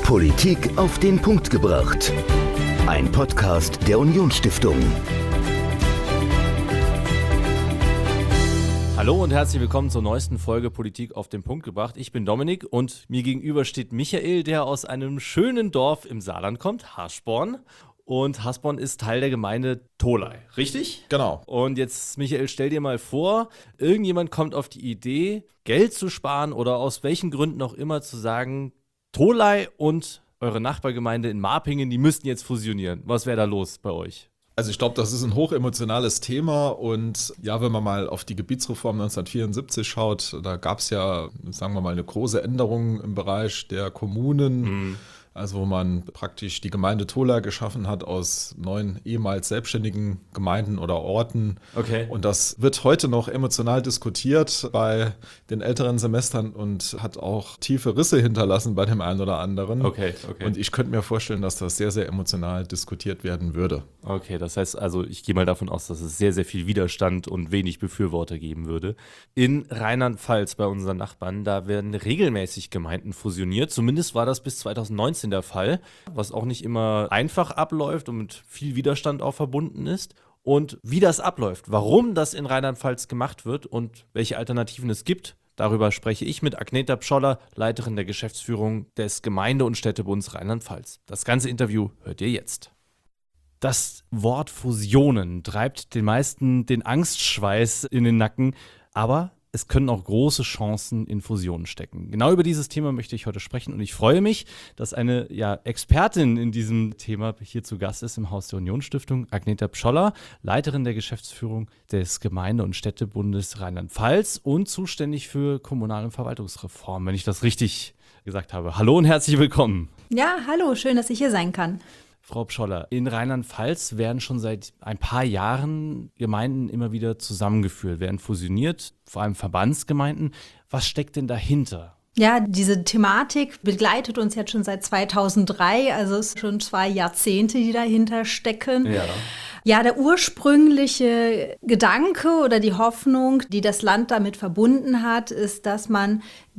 Politik auf den Punkt gebracht. Ein Podcast der Unionsstiftung. Hallo und herzlich willkommen zur neuesten Folge Politik auf den Punkt gebracht. Ich bin Dominik und mir gegenüber steht Michael, der aus einem schönen Dorf im Saarland kommt, Haschborn. Und Haschborn ist Teil der Gemeinde Tholey, richtig? Genau. Und jetzt, Michael, stell dir mal vor, irgendjemand kommt auf die Idee, Geld zu sparen oder aus welchen Gründen auch immer zu sagen, Tholey und eure Nachbargemeinde in Marpingen, die müssten jetzt fusionieren. Was wäre da los bei euch? Also ich glaube, das ist ein hochemotionales Thema und ja, wenn man mal auf die Gebietsreform 1974 schaut, da gab es ja, sagen wir mal, eine große Änderung im Bereich der Kommunen. Also wo man praktisch die Gemeinde Tholey geschaffen hat aus 9 ehemals selbstständigen Gemeinden oder Orten. Okay. Und das wird heute noch emotional diskutiert bei den älteren Semestern und hat auch tiefe Risse hinterlassen bei dem einen oder anderen. Okay. Und ich könnte mir vorstellen, dass das sehr, sehr emotional diskutiert werden würde. Okay, das heißt also, ich gehe mal davon aus, dass es sehr, sehr viel Widerstand und wenig Befürworter geben würde. In Rheinland-Pfalz bei unseren Nachbarn, da werden regelmäßig Gemeinden fusioniert. Zumindest war das bis 2019 der Fall, was auch nicht immer einfach abläuft und mit viel Widerstand auch verbunden ist. Und wie das abläuft, warum das in Rheinland-Pfalz gemacht wird und welche Alternativen es gibt, darüber spreche ich mit Agneta Pscholler, Leiterin der Geschäftsführung des Gemeinde- und Städtebunds Rheinland-Pfalz. Das ganze Interview hört ihr jetzt. Das Wort Fusionen treibt den meisten den Angstschweiß in den Nacken, aber es können auch große Chancen in Fusionen stecken. Genau über dieses Thema möchte ich heute sprechen und ich freue mich, dass eine Expertin in diesem Thema hier zu Gast ist im Haus der Unionsstiftung, Agneta Pscholler, Leiterin der Geschäftsführung des Gemeinde- und Städtebundes Rheinland-Pfalz und zuständig für Kommunal- und Verwaltungsreform, wenn ich das richtig gesagt habe. Hallo und herzlich willkommen. Ja, hallo, schön, dass ich hier sein kann. Frau Pscholler, in Rheinland-Pfalz werden schon seit ein paar Jahren Gemeinden immer wieder zusammengeführt, werden fusioniert, vor allem Verbandsgemeinden. Was steckt denn dahinter? Ja, diese Thematik begleitet uns jetzt schon seit 2003, also es sind schon 2 Jahrzehnte, die dahinter stecken. Ja, der ursprüngliche Gedanke oder die Hoffnung, die das Land damit verbunden hat, ist, dass man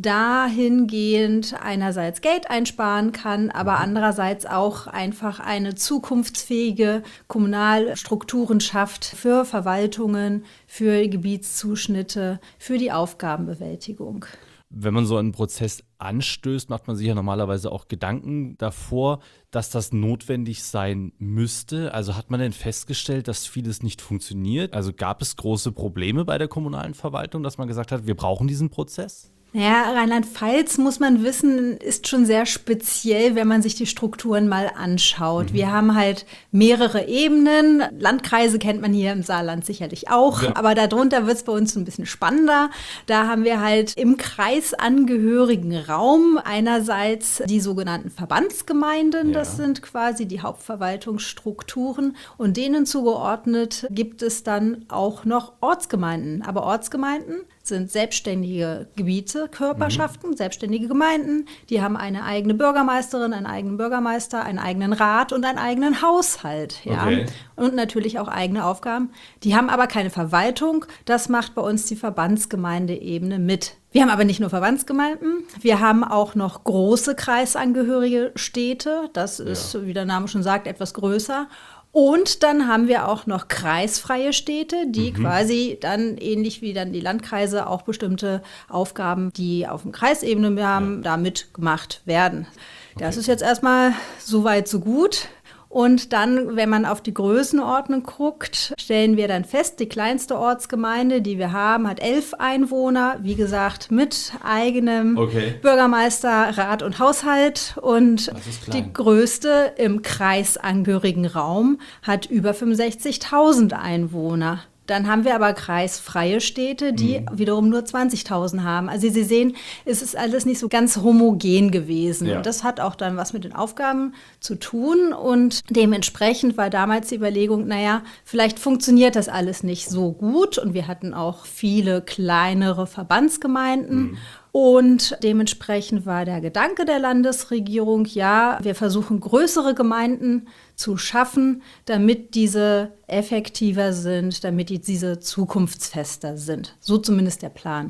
dahingehend einerseits Geld einsparen kann, aber andererseits auch einfach eine zukunftsfähige Kommunalstrukturen schafft für Verwaltungen, für Gebietszuschnitte, für die Aufgabenbewältigung. Wenn man so einen Prozess anstößt, macht man sich ja normalerweise auch Gedanken davor, dass das notwendig sein müsste. Also hat man denn festgestellt, dass vieles nicht funktioniert? Also gab es große Probleme bei der kommunalen Verwaltung, dass man gesagt hat, wir brauchen diesen Prozess? Ja, Rheinland-Pfalz, muss man wissen, ist schon sehr speziell, wenn man sich die Strukturen mal anschaut. Wir haben halt mehrere Ebenen. Landkreise kennt man hier im Saarland sicherlich auch, aber darunter wird es bei uns ein bisschen spannender. Da haben wir halt im kreisangehörigen Raum einerseits die sogenannten Verbandsgemeinden, das sind quasi die Hauptverwaltungsstrukturen und denen zugeordnet gibt es dann auch noch Ortsgemeinden. Aber Ortsgemeinden sind selbstständige Gebiete, Körperschaften, selbstständige Gemeinden. Die haben eine eigene Bürgermeisterin, einen eigenen Bürgermeister, einen eigenen Rat und einen eigenen Haushalt. Ja? Okay. Und natürlich auch eigene Aufgaben. Die haben aber keine Verwaltung. Das macht bei uns die Verbandsgemeindeebene mit. Wir haben aber nicht nur Verbandsgemeinden, wir haben auch noch große kreisangehörige Städte. Das ist, wie der Name schon sagt, etwas größer. Und dann haben wir auch noch kreisfreie Städte, die quasi dann ähnlich wie dann die Landkreise auch bestimmte Aufgaben, die auf dem Kreisebene haben, damit gemacht werden. Das ist jetzt erstmal so weit, so gut. Und dann, wenn man auf die Größenordnung guckt, stellen wir dann fest, die kleinste Ortsgemeinde, die wir haben, hat 11 Einwohner, wie gesagt, mit eigenem Bürgermeister, Rat und Haushalt. Und die größte im kreisangehörigen Raum hat über 65.000 Einwohner. Dann haben wir aber kreisfreie Städte, die wiederum nur 20.000 haben. Also Sie sehen, es ist alles nicht so ganz homogen gewesen. Und das hat auch dann was mit den Aufgaben zu tun. Und dementsprechend war damals die Überlegung, vielleicht funktioniert das alles nicht so gut. Und wir hatten auch viele kleinere Verbandsgemeinden. Und dementsprechend war der Gedanke der Landesregierung, wir versuchen größere Gemeinden zu schaffen, damit diese effektiver sind, damit diese zukunftsfester sind. So zumindest der Plan.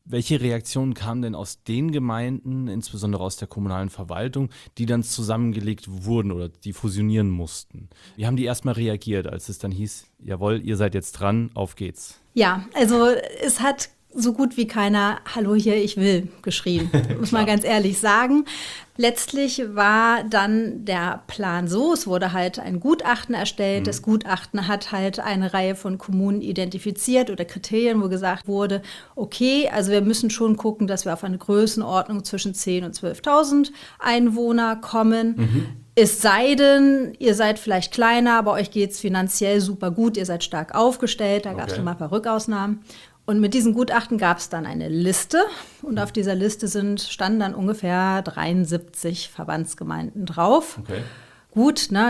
Welche Reaktionen kamen denn aus den Gemeinden, insbesondere aus der kommunalen Verwaltung, die dann zusammengelegt wurden oder die fusionieren mussten? Wie haben die erstmal reagiert, als es dann hieß, jawohl, ihr seid jetzt dran, auf geht's? Ja, also es hat so gut wie keiner "Hallo hier, ich will" geschrien, muss man ganz ehrlich sagen. Letztlich war dann der Plan so, es wurde halt ein Gutachten erstellt. Das Gutachten hat halt eine Reihe von Kommunen identifiziert oder Kriterien, wo gesagt wurde, okay, also wir müssen schon gucken, dass wir auf eine Größenordnung zwischen 10.000 und 12.000 Einwohner kommen. Es sei denn, ihr seid vielleicht kleiner, aber euch geht es finanziell super gut, ihr seid stark aufgestellt, da gab es nochmal ein paar Rückausnahmen. Und mit diesem Gutachten gab es dann eine Liste und auf dieser Liste standen dann ungefähr 73 Verbandsgemeinden drauf. Okay. Gut, ne,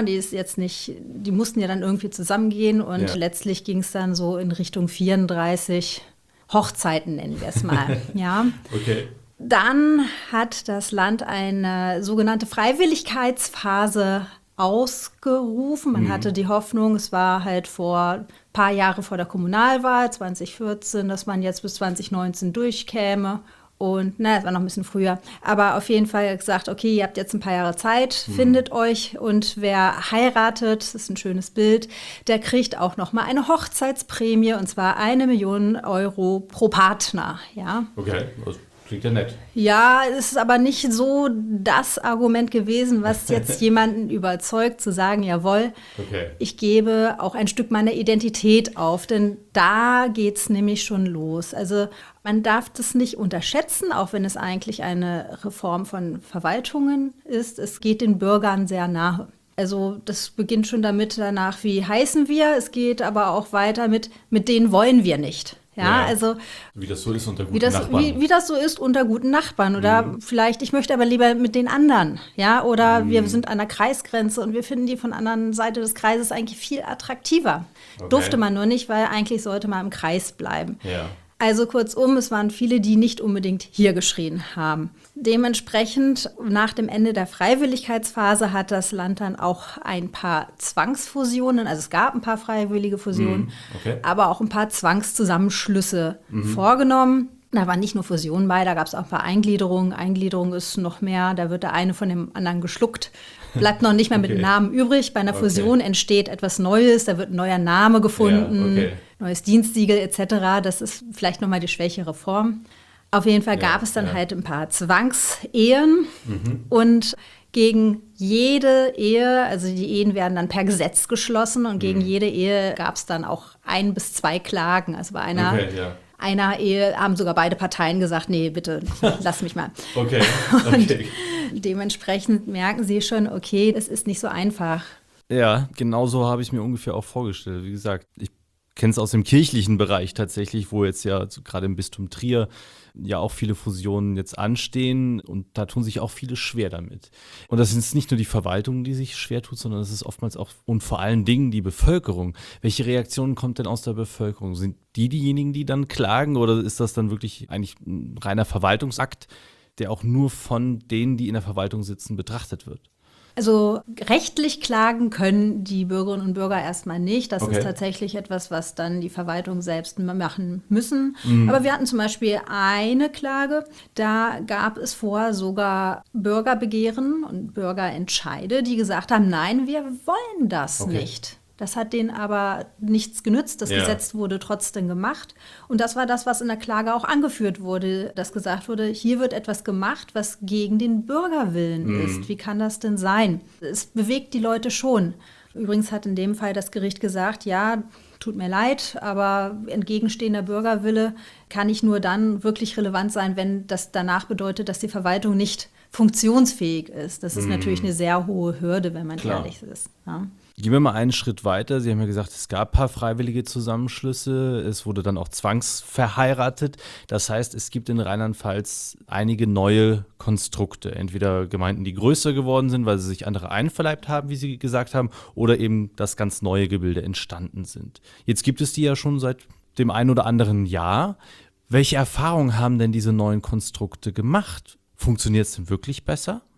die mussten ja dann irgendwie zusammengehen und letztlich ging es dann so in Richtung 34 Hochzeiten, nennen wir es mal. Ja. Okay. Dann hat das Land eine sogenannte Freiwilligkeitsphase ausgerufen. Man hatte die Hoffnung, es war halt ein paar Jahre vor der Kommunalwahl, 2014, dass man jetzt bis 2019 durchkäme. Und es war noch ein bisschen früher. Aber auf jeden Fall gesagt, okay, ihr habt jetzt ein paar Jahre Zeit, findet euch. Und wer heiratet, das ist ein schönes Bild, der kriegt auch noch mal eine Hochzeitsprämie. Und zwar 1 Million Euro pro Partner. Ja. Okay, das klingt ja nett. Ja, es ist aber nicht so das Argument gewesen, was jetzt jemanden überzeugt, zu sagen, jawohl, ich gebe auch ein Stück meiner Identität auf, denn da geht es nämlich schon los. Also man darf das nicht unterschätzen, auch wenn es eigentlich eine Reform von Verwaltungen ist. Es geht den Bürgern sehr nahe. Also das beginnt schon damit danach, wie heißen wir. Es geht aber auch weiter mit denen wollen wir nicht. Ja, also wie das so ist unter guten Nachbarn. Wie das so ist unter guten Nachbarn. Oder vielleicht, ich möchte aber lieber mit den anderen. Ja, oder wir sind an der Kreisgrenze und wir finden die von der anderen Seite des Kreises eigentlich viel attraktiver. Durfte man nur nicht, weil eigentlich sollte man im Kreis bleiben. Ja. Also kurzum, es waren viele, die nicht unbedingt hier geschrien haben. Dementsprechend, nach dem Ende der Freiwilligkeitsphase hat das Land dann auch ein paar Zwangsfusionen, also es gab ein paar freiwillige Fusionen, aber auch ein paar Zwangszusammenschlüsse vorgenommen. Da waren nicht nur Fusionen bei, da gab es auch ein paar Eingliederungen. Eingliederung ist noch mehr, da wird der eine von dem anderen geschluckt. Bleibt noch nicht mehr mit dem Namen übrig. Bei einer Fusion entsteht etwas Neues, da wird ein neuer Name gefunden, neues Dienstsiegel etc. Das ist vielleicht nochmal die schwächere Form. Auf jeden Fall gab es dann halt ein paar Zwangsehen und gegen jede Ehe, also die Ehen werden dann per Gesetz geschlossen und gegen jede Ehe gab es dann auch 1 bis 2 Klagen. Also bei einer Ehe haben sogar beide Parteien gesagt, nee, bitte, lass mich mal. Und dementsprechend merken sie schon, okay, es ist nicht so einfach. Ja, genau so habe ich mir ungefähr auch vorgestellt. Wie gesagt, ich kenne es aus dem kirchlichen Bereich tatsächlich, wo jetzt ja gerade im Bistum Trier ja auch viele Fusionen jetzt anstehen und da tun sich auch viele schwer damit. Und das ist nicht nur die Verwaltung, die sich schwer tut, sondern das ist oftmals auch und vor allen Dingen die Bevölkerung. Welche Reaktionen kommt denn aus der Bevölkerung? Sind diejenigen, die dann klagen oder ist das dann wirklich eigentlich ein reiner Verwaltungsakt, der auch nur von denen, die in der Verwaltung sitzen, betrachtet wird? Also rechtlich klagen können die Bürgerinnen und Bürger erstmal nicht. Das ist tatsächlich etwas, was dann die Verwaltung selbst machen müssen. Aber wir hatten zum Beispiel eine Klage, da gab es vorher sogar Bürgerbegehren und Bürgerentscheide, die gesagt haben, nein, wir wollen das nicht. Das hat denen aber nichts genützt. Das Gesetz wurde trotzdem gemacht. Und das war das, was in der Klage auch angeführt wurde, dass gesagt wurde, hier wird etwas gemacht, was gegen den Bürgerwillen ist. Wie kann das denn sein? Es bewegt die Leute schon. Übrigens hat in dem Fall das Gericht gesagt, ja, tut mir leid, aber entgegenstehender Bürgerwille kann nicht nur dann wirklich relevant sein, wenn das danach bedeutet, dass die Verwaltung nicht funktionsfähig ist. Das ist natürlich eine sehr hohe Hürde, wenn man ehrlich ist. Ja. Gehen wir mal einen Schritt weiter. Sie haben ja gesagt, es gab ein paar freiwillige Zusammenschlüsse. Es wurde dann auch zwangsverheiratet. Das heißt, es gibt in Rheinland-Pfalz einige neue Konstrukte. Entweder Gemeinden, die größer geworden sind, weil sie sich andere einverleibt haben, wie Sie gesagt haben, oder eben, dass ganz neue Gebilde entstanden sind. Jetzt gibt es die ja schon seit dem ein oder anderen Jahr. Welche Erfahrungen haben denn diese neuen Konstrukte gemacht? Funktioniert es denn wirklich besser?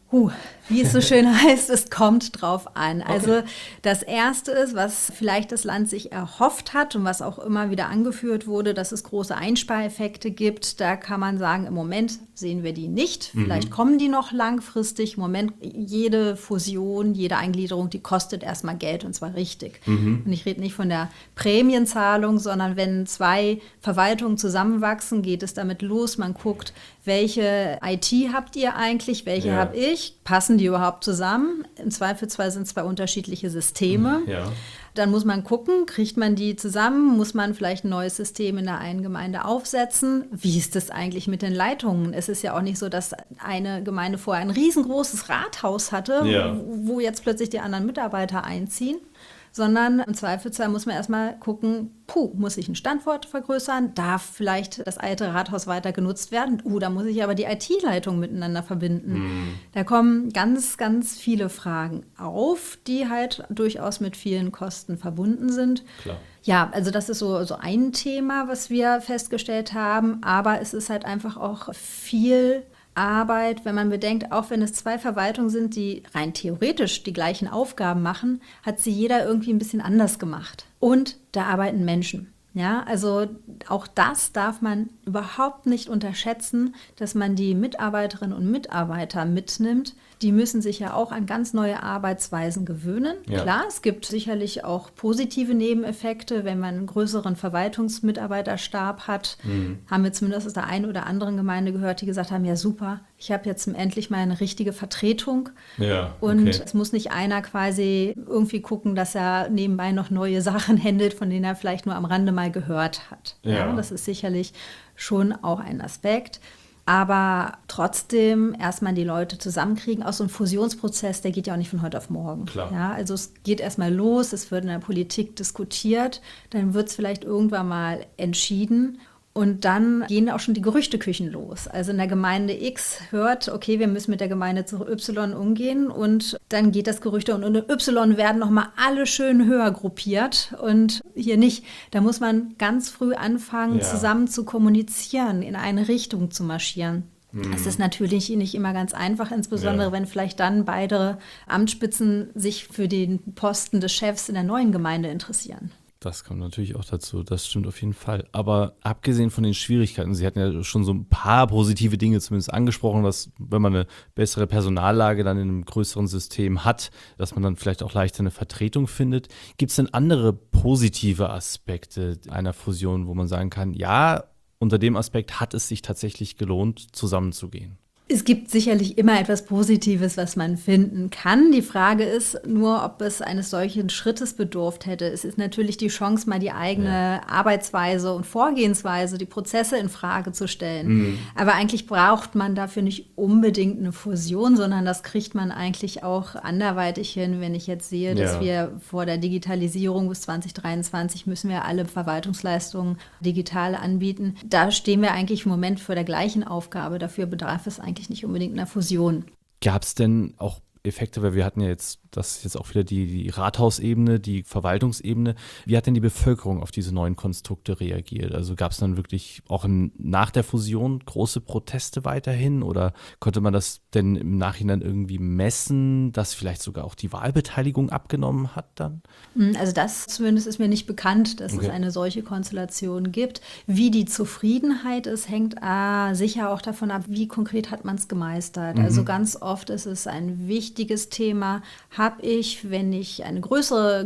Wie es so schön heißt, es kommt drauf an. Also das Erste ist, was vielleicht das Land sich erhofft hat und was auch immer wieder angeführt wurde, dass es große Einspareffekte gibt. Da kann man sagen, im Moment sehen wir die nicht. Vielleicht kommen die noch langfristig. Im Moment, jede Fusion, jede Eingliederung, die kostet erstmal Geld und zwar richtig. Und ich rede nicht von der Prämienzahlung, sondern wenn 2 Verwaltungen zusammenwachsen, geht es damit los. Man guckt, welche IT habt ihr eigentlich, welche habe ich? Passen die überhaupt zusammen? Im Zweifelsfall sind es 2 unterschiedliche Systeme. Ja. Dann muss man gucken, kriegt man die zusammen? Muss man vielleicht ein neues System in der einen Gemeinde aufsetzen? Wie ist das eigentlich mit den Leitungen? Es ist ja auch nicht so, dass eine Gemeinde vorher ein riesengroßes Rathaus hatte, wo jetzt plötzlich die anderen Mitarbeiter einziehen. Sondern im Zweifelsfall muss man erstmal gucken, muss ich einen Standort vergrößern? Darf vielleicht das alte Rathaus weiter genutzt werden? Da muss ich aber die IT-Leitung miteinander verbinden. Da kommen ganz, ganz viele Fragen auf, die halt durchaus mit vielen Kosten verbunden sind. Klar. Ja, also das ist so ein Thema, was wir festgestellt haben. Aber es ist halt einfach auch viel Arbeit, wenn man bedenkt, auch wenn es 2 Verwaltungen sind, die rein theoretisch die gleichen Aufgaben machen, hat sie jeder irgendwie ein bisschen anders gemacht. Und da arbeiten Menschen. Ja, also auch das darf man überhaupt nicht unterschätzen, dass man die Mitarbeiterinnen und Mitarbeiter mitnimmt. Die müssen sich ja auch an ganz neue Arbeitsweisen gewöhnen. Ja. Klar, es gibt sicherlich auch positive Nebeneffekte, wenn man einen größeren Verwaltungsmitarbeiterstab hat. Haben wir zumindest aus der einen oder anderen Gemeinde gehört, die gesagt haben, ja super, ich habe jetzt endlich mal eine richtige Vertretung. Ja, Und es muss nicht einer quasi irgendwie gucken, dass er nebenbei noch neue Sachen handelt, von denen er vielleicht nur am Rande mal gehört hat. Ja. Das ist sicherlich schon auch ein Aspekt. Aber trotzdem erstmal die Leute zusammenkriegen. Auch so ein Fusionsprozess, der geht ja auch nicht von heute auf morgen. Klar. Ja, also es geht erstmal los, es wird in der Politik diskutiert, dann wird es vielleicht irgendwann mal entschieden. Und dann gehen auch schon die Gerüchteküchen los. Also in der Gemeinde X hört, okay, wir müssen mit der Gemeinde zu Y umgehen. Und dann geht das Gerüchte und in Y werden nochmal alle schön höher gruppiert und hier nicht. Da muss man ganz früh anfangen, zusammen zu kommunizieren, in eine Richtung zu marschieren. Es ist natürlich nicht immer ganz einfach, insbesondere wenn vielleicht dann beide Amtsspitzen sich für den Posten des Chefs in der neuen Gemeinde interessieren. Das kommt natürlich auch dazu, das stimmt auf jeden Fall. Aber abgesehen von den Schwierigkeiten, Sie hatten ja schon so ein paar positive Dinge zumindest angesprochen, dass wenn man eine bessere Personallage dann in einem größeren System hat, dass man dann vielleicht auch leichter eine Vertretung findet. Gibt es denn andere positive Aspekte einer Fusion, wo man sagen kann, ja, unter dem Aspekt hat es sich tatsächlich gelohnt, zusammenzugehen? Es gibt sicherlich immer etwas Positives, was man finden kann. Die Frage ist nur, ob es eines solchen Schrittes bedurft hätte. Es ist natürlich die Chance, mal die eigene Arbeitsweise und Vorgehensweise, die Prozesse in Frage zu stellen. Aber eigentlich braucht man dafür nicht unbedingt eine Fusion, sondern das kriegt man eigentlich auch anderweitig hin. Wenn ich jetzt sehe, dass wir vor der Digitalisierung bis 2023 müssen wir alle Verwaltungsleistungen digital anbieten. Da stehen wir eigentlich im Moment vor der gleichen Aufgabe. Dafür bedarf es eigentlich nicht unbedingt einer Fusion. Gab es denn auch Effekte, weil wir hatten ja jetzt, das ist jetzt auch wieder die Rathausebene, die Verwaltungsebene. Wie hat denn die Bevölkerung auf diese neuen Konstrukte reagiert? Also gab es dann wirklich auch nach der Fusion große Proteste weiterhin oder konnte man das denn im Nachhinein irgendwie messen, dass vielleicht sogar auch die Wahlbeteiligung abgenommen hat dann? Also das zumindest ist mir nicht bekannt, dass es eine solche Konstellation gibt. Wie die Zufriedenheit ist, hängt sicher auch davon ab, wie konkret hat man es gemeistert. Also ganz oft ist es ein wichtiges Thema. Habe ich, wenn ich ein größeres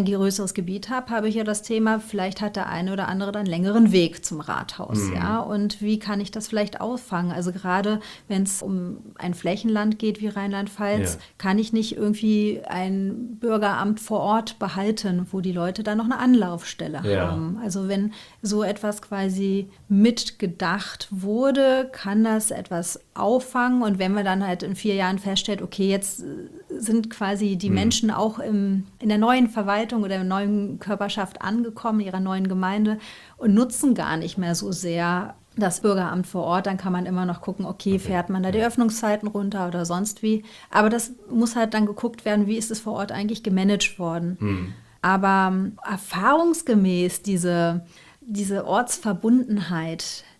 Gebiet habe, habe ich ja das Thema, vielleicht hat der eine oder andere dann längeren Weg zum Rathaus. Ja? Und wie kann ich das vielleicht auffangen? Also gerade wenn es um ein Flächenland geht wie Rheinland-Pfalz, kann ich nicht irgendwie ein Bürgeramt vor Ort behalten, wo die Leute dann noch eine Anlaufstelle haben. Also wenn so etwas quasi mitgedacht wurde, kann das etwas auffangen. Und wenn wir dann halt in 4 Jahren feststellt, okay, jetzt sind quasi die Menschen auch in der neuen Verwaltung oder in der neuen Körperschaft angekommen, ihrer neuen Gemeinde und nutzen gar nicht mehr so sehr das Bürgeramt vor Ort, dann kann man immer noch gucken, okay, fährt man da die Öffnungszeiten runter oder sonst wie. Aber das muss halt dann geguckt werden, wie ist es vor Ort eigentlich gemanagt worden. Aber erfahrungsgemäß diese Ortsverbundenheit,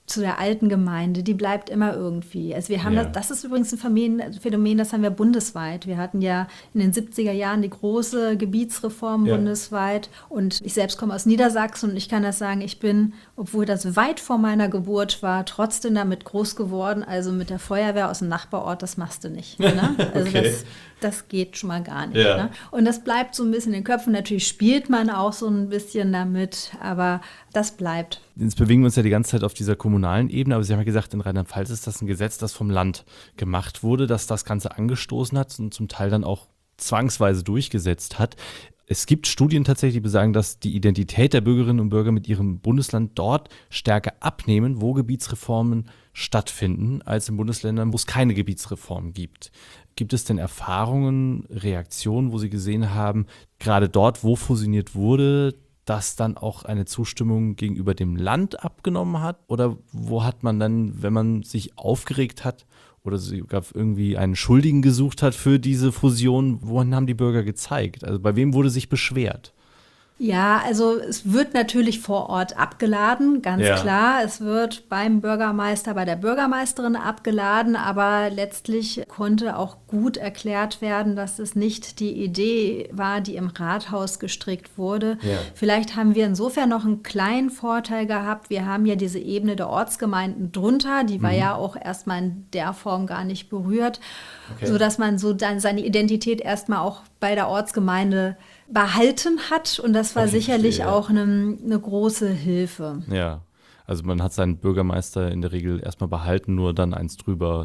zu der alten Gemeinde, die bleibt immer irgendwie. Also wir haben das ist übrigens ein Phänomen, das haben wir bundesweit. Wir hatten ja in den 70er Jahren die große Gebietsreform bundesweit und ich selbst komme aus Niedersachsen und ich kann das sagen, ich bin, obwohl das weit vor meiner Geburt war, trotzdem damit groß geworden, also mit der Feuerwehr aus dem Nachbarort, das machst du nicht. Ne? Also das geht schon mal gar nicht. Ja. Ne? Und das bleibt so ein bisschen in den Köpfen. Natürlich spielt man auch so ein bisschen damit, aber das bleibt. Jetzt bewegen wir uns ja die ganze Zeit auf dieser kommunalen Ebene, aber Sie haben ja gesagt, in Rheinland-Pfalz ist das ein Gesetz, das vom Land gemacht wurde, das das Ganze angestoßen hat und zum Teil dann auch zwangsweise durchgesetzt hat. Es gibt Studien tatsächlich, die besagen, dass die Identität der Bürgerinnen und Bürger mit ihrem Bundesland dort stärker abnehmen, wo Gebietsreformen stattfinden, als in Bundesländern, wo es keine Gebietsreform gibt. Gibt es denn Erfahrungen, Reaktionen, wo Sie gesehen haben, gerade dort, wo fusioniert wurde, dass dann auch eine Zustimmung gegenüber dem Land abgenommen hat? Oder wo hat man dann, wenn man sich aufgeregt hat oder sogar irgendwie einen Schuldigen gesucht hat für diese Fusion, wohin haben die Bürger gezeigt? Also bei wem wurde sich beschwert? Ja, also es wird natürlich vor Ort abgeladen, ganz klar. Es wird beim Bürgermeister, bei der Bürgermeisterin abgeladen, aber letztlich konnte auch gut erklärt werden, dass es nicht die Idee war, die im Rathaus gestrickt wurde. Ja. Vielleicht haben wir insofern noch einen kleinen Vorteil gehabt. Wir haben ja diese Ebene der Ortsgemeinden drunter, die war ja auch erstmal in der Form gar nicht berührt, sodass man so dann seine Identität erstmal auch bei der Ortsgemeinde behalten hat und das war sicherlich auch eine große Hilfe. Ja, also man hat seinen Bürgermeister in der Regel erstmal behalten, nur dann eins drüber.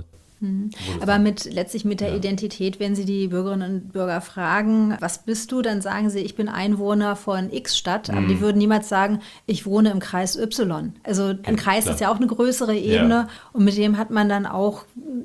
Aber letztlich mit der Identität, wenn Sie die Bürgerinnen und Bürger fragen, was bist du, dann sagen sie, ich bin Einwohner von X-Stadt, aber die würden niemals sagen, ich wohne im Kreis Y. Also ein Kreis ist ja auch eine größere Ebene und mit dem hat man dann auch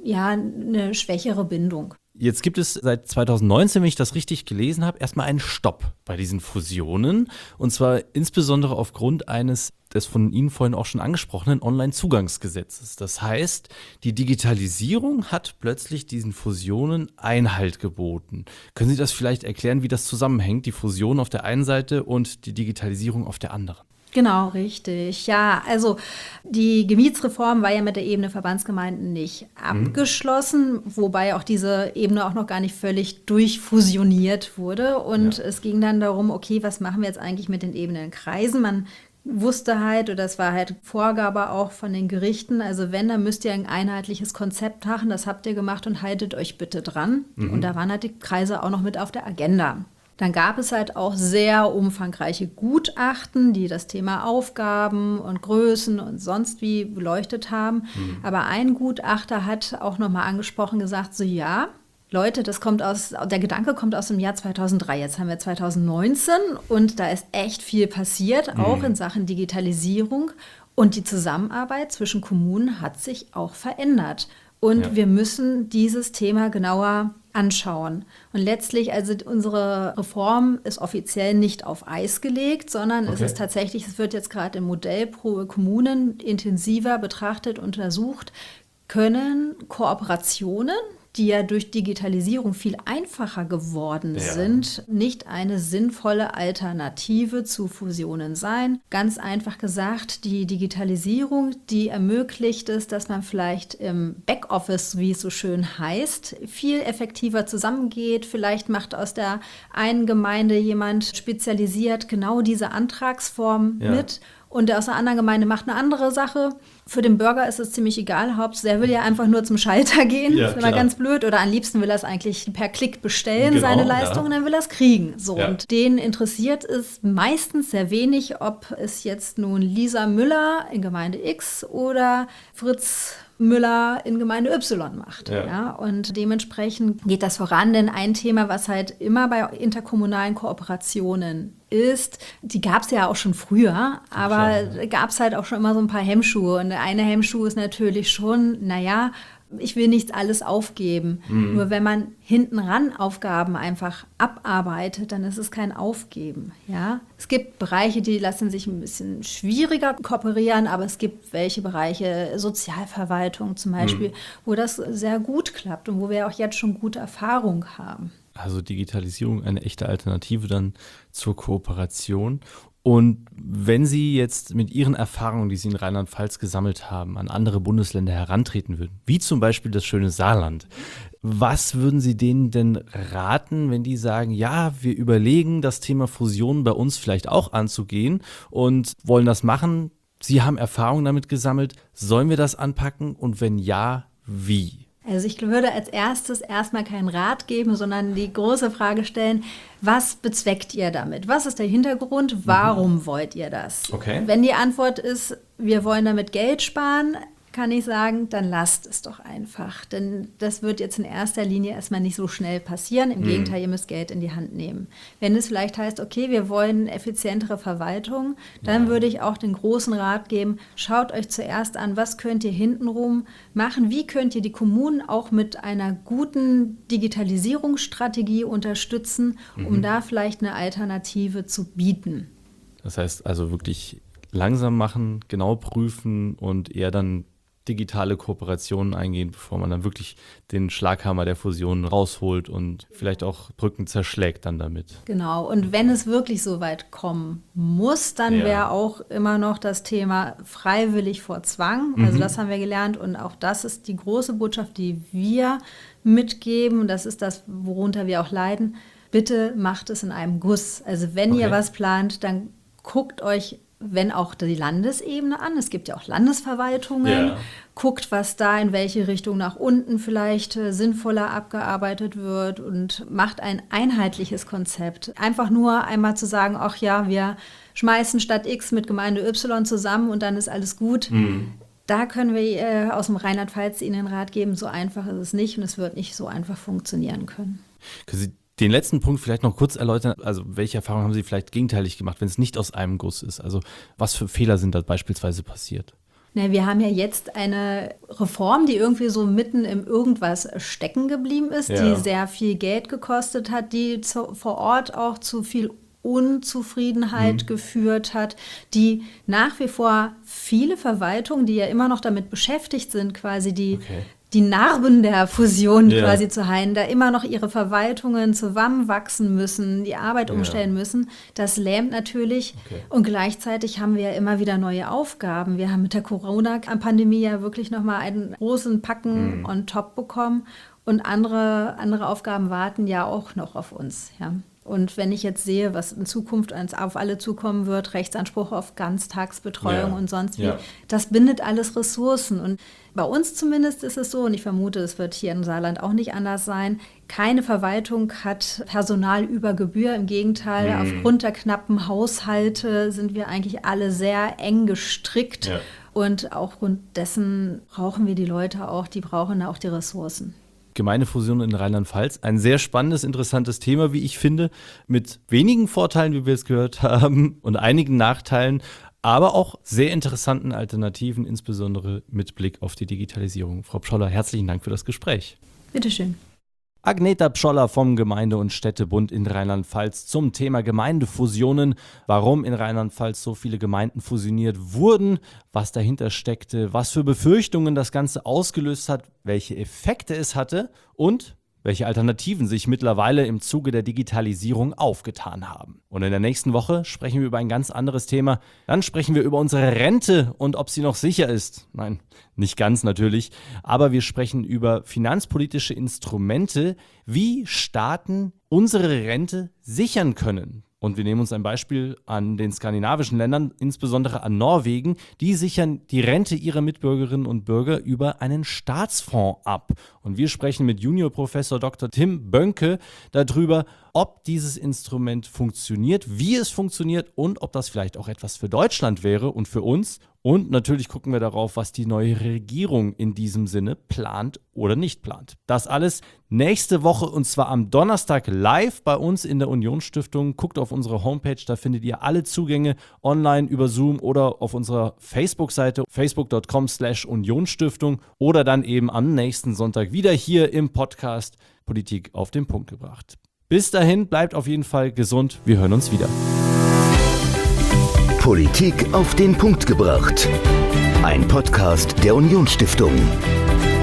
eine schwächere Bindung. Jetzt gibt es seit 2019, wenn ich das richtig gelesen habe, erstmal einen Stopp bei diesen Fusionen. Und zwar insbesondere aufgrund eines des von Ihnen vorhin auch schon angesprochenen Online-Zugangsgesetzes. Das heißt, die Digitalisierung hat plötzlich diesen Fusionen Einhalt geboten. Können Sie das vielleicht erklären, wie das zusammenhängt, die Fusion auf der einen Seite und die Digitalisierung auf der anderen? Genau, richtig. Ja, also die Gebietsreform war ja mit der Ebene Verbandsgemeinden nicht abgeschlossen, wobei auch diese Ebene auch noch gar nicht völlig durchfusioniert wurde. Und es ging dann darum, okay, was machen wir jetzt eigentlich mit den Ebenen Kreisen? Man wusste halt, oder es war halt Vorgabe auch von den Gerichten, also wenn, dann müsst ihr ein einheitliches Konzept machen, das habt ihr gemacht und haltet euch bitte dran. Und da waren halt die Kreise auch noch mit auf der Agenda. Dann gab es halt auch sehr umfangreiche Gutachten, die das Thema Aufgaben und Größen und sonst wie beleuchtet haben. Aber ein Gutachter hat auch nochmal angesprochen, gesagt, so ja, Leute, der Gedanke kommt aus dem Jahr 2003. Jetzt haben wir 2019 und da ist echt viel passiert, auch in Sachen Digitalisierung. Und die Zusammenarbeit zwischen Kommunen hat sich auch verändert. Und wir müssen dieses Thema genauer anschauen. Und letztlich, also unsere Reform ist offiziell nicht auf Eis gelegt, sondern es ist tatsächlich, es wird jetzt gerade im Modell pro Kommunen intensiver betrachtet, untersucht, können Kooperationen, die ja durch Digitalisierung viel einfacher geworden sind, nicht eine sinnvolle Alternative zu Fusionen sein. Ganz einfach gesagt, die Digitalisierung, die ermöglicht es, dass man vielleicht im Backoffice, wie es so schön heißt, viel effektiver zusammengeht. Vielleicht macht aus der einen Gemeinde jemand spezialisiert genau diese Antragsform mit. Und der aus einer anderen Gemeinde macht eine andere Sache. Für den Bürger ist es ziemlich egal. Hauptsache, er will ja einfach nur zum Schalter gehen. Das ist immer ganz blöd. Oder am liebsten will er es eigentlich per Klick bestellen, seine Leistung, und dann will er es kriegen. So. Und den interessiert es meistens sehr wenig, ob es jetzt nun Lisa Müller in Gemeinde X oder Fritz Müller in Gemeinde Y macht. Und dementsprechend geht das voran, denn ein Thema, was halt immer bei interkommunalen Kooperationen ist, die gab es ja auch schon früher, aber gab es halt auch schon immer so ein paar Hemmschuhe. Und eine Hemmschuh ist natürlich schon, ich will nichts alles aufgeben. Nur wenn man hinten ran Aufgaben einfach abarbeitet, dann ist es kein Aufgeben. Ja? Es gibt Bereiche, die lassen sich ein bisschen schwieriger kooperieren, aber es gibt welche Bereiche, Sozialverwaltung zum Beispiel, wo das sehr gut klappt und wo wir auch jetzt schon gute Erfahrung haben. Also Digitalisierung eine echte Alternative dann zur Kooperation. Und wenn Sie jetzt mit Ihren Erfahrungen, die Sie in Rheinland-Pfalz gesammelt haben, an andere Bundesländer herantreten würden, wie zum Beispiel das schöne Saarland, was würden Sie denen denn raten, wenn die sagen, ja, wir überlegen, das Thema Fusion bei uns vielleicht auch anzugehen und wollen das machen? Sie haben Erfahrungen damit gesammelt. Sollen wir das anpacken? Und wenn ja, wie? Also ich würde als erstes erstmal keinen Rat geben, sondern die große Frage stellen, was bezweckt ihr damit? Was ist der Hintergrund? Warum wollt ihr das? Okay. Wenn die Antwort ist, wir wollen damit Geld sparen, kann ich sagen, dann lasst es doch einfach. Denn das wird jetzt in erster Linie erstmal nicht so schnell passieren. Im Gegenteil, ihr müsst Geld in die Hand nehmen. Wenn es vielleicht heißt, okay, wir wollen effizientere Verwaltung, dann würde ich auch den großen Rat geben, schaut euch zuerst an, was könnt ihr hintenrum machen, wie könnt ihr die Kommunen auch mit einer guten Digitalisierungsstrategie unterstützen, um da vielleicht eine Alternative zu bieten. Das heißt also wirklich langsam machen, genau prüfen und eher dann digitale Kooperationen eingehen, bevor man dann wirklich den Schlaghammer der Fusion rausholt und vielleicht auch Brücken zerschlägt dann damit. Genau, und wenn es wirklich so weit kommen muss, dann wäre auch immer noch das Thema freiwillig vor Zwang. Also das haben wir gelernt und auch das ist die große Botschaft, die wir mitgeben. Das ist das, worunter wir auch leiden. Bitte macht es in einem Guss. Also wenn ihr was plant, dann guckt euch wenn auch die Landesebene an. Es gibt ja auch Landesverwaltungen. Guckt, was da in welche Richtung nach unten vielleicht sinnvoller abgearbeitet wird und macht ein einheitliches Konzept. Einfach nur einmal zu sagen, ach ja, wir schmeißen Stadt X mit Gemeinde Y zusammen und dann ist alles gut. Da können wir aus dem Rheinland-Pfalz Ihnen den Rat geben, so einfach ist es nicht und es wird nicht so einfach funktionieren können. Können Sie den letzten Punkt vielleicht noch kurz erläutern? Also welche Erfahrungen haben Sie vielleicht gegenteilig gemacht, wenn es nicht aus einem Guss ist? Also was für Fehler sind da beispielsweise passiert? Wir haben ja jetzt eine Reform, die irgendwie so mitten im Irgendwas stecken geblieben ist, die sehr viel Geld gekostet hat, die vor Ort auch zu viel Unzufriedenheit geführt hat, die nach wie vor viele Verwaltungen, die ja immer noch damit beschäftigt sind, quasi die Narben der Fusion quasi zu heilen, da immer noch ihre Verwaltungen zusammenwachsen müssen, die Arbeit umstellen müssen, das lähmt natürlich. Und gleichzeitig haben wir ja immer wieder neue Aufgaben. Wir haben mit der Corona-Pandemie ja wirklich nochmal einen großen Packen on top bekommen und andere Aufgaben warten ja auch noch auf uns, ja. Und wenn ich jetzt sehe, was in Zukunft auf alle zukommen wird, Rechtsanspruch auf Ganztagsbetreuung und sonst wie, das bindet alles Ressourcen. Und bei uns zumindest ist es so, und ich vermute, es wird hier im Saarland auch nicht anders sein, keine Verwaltung hat Personal über Gebühr. Im Gegenteil, aufgrund der knappen Haushalte sind wir eigentlich alle sehr eng gestrickt. Und auch aufgrund dessen brauchen wir die Leute auch, die brauchen auch die Ressourcen. Gemeindefusion in Rheinland-Pfalz. Ein sehr spannendes, interessantes Thema, wie ich finde, mit wenigen Vorteilen, wie wir es gehört haben, und einigen Nachteilen, aber auch sehr interessanten Alternativen, insbesondere mit Blick auf die Digitalisierung. Frau Pscholler, herzlichen Dank für das Gespräch. Bitteschön. Agneta Pscholler vom Gemeinde- und Städtebund in Rheinland-Pfalz zum Thema Gemeindefusionen, warum in Rheinland-Pfalz so viele Gemeinden fusioniert wurden, was dahinter steckte, was für Befürchtungen das Ganze ausgelöst hat, welche Effekte es hatte und welche Alternativen sich mittlerweile im Zuge der Digitalisierung aufgetan haben. Und in der nächsten Woche sprechen wir über ein ganz anderes Thema. Dann sprechen wir über unsere Rente und ob sie noch sicher ist. Nein, nicht ganz natürlich. Aber wir sprechen über finanzpolitische Instrumente, wie Staaten unsere Rente sichern können. Und wir nehmen uns ein Beispiel an den skandinavischen Ländern, insbesondere an Norwegen. Die sichern die Rente ihrer Mitbürgerinnen und Bürger über einen Staatsfonds ab. Und wir sprechen mit Juniorprofessor Dr. Tim Bönke darüber, ob dieses Instrument funktioniert, wie es funktioniert und ob das vielleicht auch etwas für Deutschland wäre und für uns. Und natürlich gucken wir darauf, was die neue Regierung in diesem Sinne plant oder nicht plant. Das alles nächste Woche und zwar am Donnerstag live bei uns in der Unionsstiftung. Guckt auf unsere Homepage, da findet ihr alle Zugänge online über Zoom oder auf unserer Facebook-Seite facebook.com/Unionsstiftung oder dann eben am nächsten Sonntag wieder hier im Podcast Politik auf den Punkt gebracht. Bis dahin, bleibt auf jeden Fall gesund. Wir hören uns wieder. Politik auf den Punkt gebracht. Ein Podcast der Unionsstiftung.